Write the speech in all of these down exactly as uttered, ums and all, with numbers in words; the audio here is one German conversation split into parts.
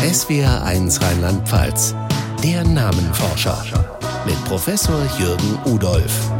S W R eins Rheinland-Pfalz. Der Namenforscher mit Professor Jürgen Udolph.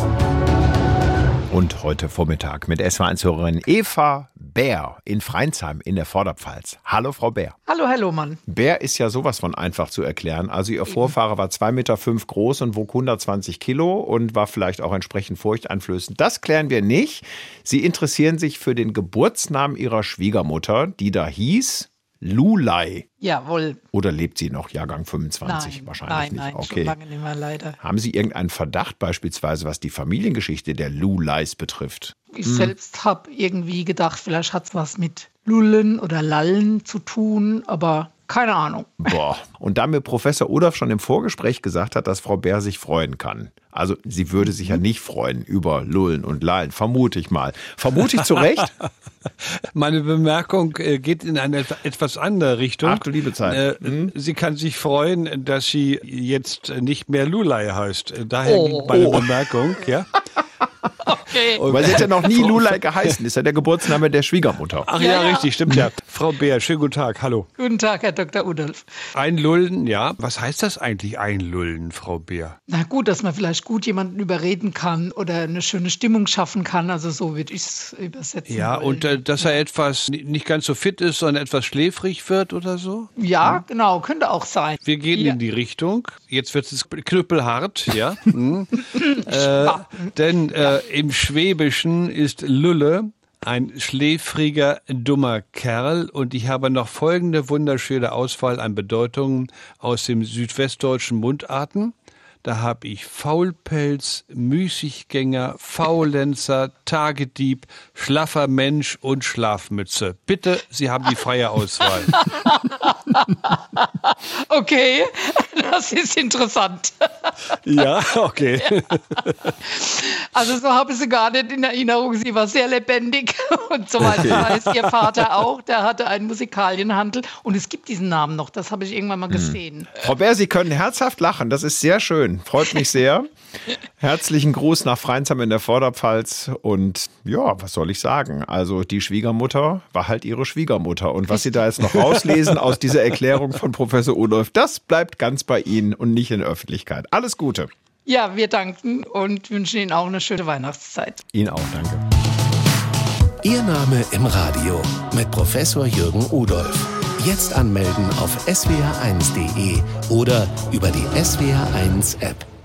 Und heute Vormittag mit S W R eins-Hörerin Eva Bär in Freinsheim in der Vorderpfalz. Hallo, Frau Bär. Hallo, Herr Lohmann. Bär ist ja sowas von einfach zu erklären. Also Ihr Vorfahre war zwei Meter fünf groß und wog hundertzwanzig Kilo und war vielleicht auch entsprechend furchteinflößend. Das klären wir nicht. Sie interessieren sich für den Geburtsnamen Ihrer Schwiegermutter, die da hieß Lulay. Jawohl. Oder lebt sie noch? Jahrgang fünfundzwanzig? Nein, Wahrscheinlich nein, nicht. nein, Okay. schon lange nicht mehr, leider. Haben Sie irgendeinen Verdacht beispielsweise, was die Familiengeschichte der Lulays betrifft? Ich hm. selbst habe irgendwie gedacht, vielleicht hat es was mit Lullen oder Lallen zu tun, aber keine Ahnung. Boah. Und da mir Professor Udolph schon im Vorgespräch gesagt hat, dass Frau Bär sich freuen kann. Also sie würde sich ja nicht freuen über Lullen und Lallen, vermute ich mal. Vermute ich zu Recht? Meine Bemerkung geht in eine etwas andere Richtung. Ach du liebe Zeit. Hm? Sie kann sich freuen, dass sie jetzt nicht mehr Lulay heißt. Daher oh. ging meine oh. Bemerkung, ja. Okay. Weil sie hat ja noch nie Lulay geheißen. Ist ja der Geburtsname der Schwiegermutter. Ach ja, Ja, ja. richtig, stimmt ja. Frau Bär, schönen guten Tag, hallo. Guten Tag, Herr Doktor Udolph. Einlullen, ja. Was heißt das eigentlich, einlullen, Frau Bär? Na gut, dass man vielleicht gut jemanden überreden kann oder eine schöne Stimmung schaffen kann. Also so würde ich es übersetzen Ja, wollen. und äh, dass er etwas nicht ganz so fit ist, sondern etwas schläfrig wird oder so? Ja, genau, könnte auch sein. Wir gehen Ja. in die Richtung. Jetzt wird es knüppelhart, ja. hm. äh, denn äh, im Schwäbischen ist Lulle ein schläfriger, dummer Kerl. Und ich habe noch folgende wunderschöne Auswahl an Bedeutungen aus dem südwestdeutschen Mundarten. Da habe ich Faulpelz, Müßiggänger, Faulenzer, Tagedieb, schlaffer Mensch und Schlafmütze. Bitte, Sie haben die freie Auswahl. Okay, das ist interessant. Ja, okay. Also so habe ich sie gar nicht in Erinnerung. Sie war sehr lebendig und soweit ich weiß, ihr Vater auch. Der hatte einen Musikalienhandel und es gibt diesen Namen noch. Das habe ich irgendwann mal gesehen. Frau Bär, Sie können herzhaft lachen. Das ist sehr schön. Freut mich sehr. Herzlichen Gruß nach Freinsheim in der Vorderpfalz. Und ja, was soll ich sagen? Also die Schwiegermutter war halt ihre Schwiegermutter. Und was Sie da jetzt noch rauslesen aus dieser Erklärung von Professor Udolph, das bleibt ganz bei Ihnen und nicht in der Öffentlichkeit. Alles Gute. Ja, wir danken und wünschen Ihnen auch eine schöne Weihnachtszeit. Ihnen auch, danke. Ihr Name im Radio mit Professor Jürgen Udolph. Jetzt anmelden auf s w r eins punkt d e oder über die S W R eins App.